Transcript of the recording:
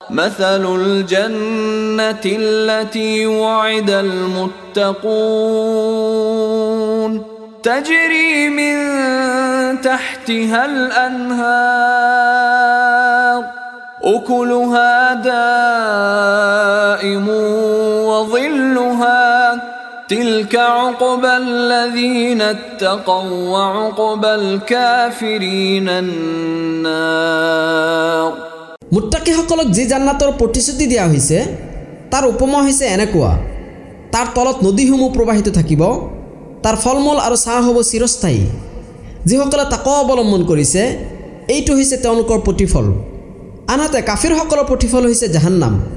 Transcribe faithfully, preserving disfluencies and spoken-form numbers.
مثل الجنة التي وعد المتقون تجري من تحتها الأنهار أكلها دائم وظلها تلك عقبى الذين اتقوا وعقبى الكافرين النار মুত্তাকি সকলক যে জান্নাতৰ প্ৰতিশ্ৰুতি দিয়া হৈছে তাৰ উপমা হৈছে এনেকুৱা তাৰ তলত নদীসমূহ প্ৰবাহিত থাকিব তাৰ ফলমূল আৰু ছাঁ হ'ব চিৰস্থায়ী যিসকলে তাকৱা অৱলম্বন কৰিছে এইটো হৈছে তেওঁলোকৰ প্ৰতিফল আনহাতে কাফিৰসকলৰ প্ৰতিফল হৈছে জাহান্নাম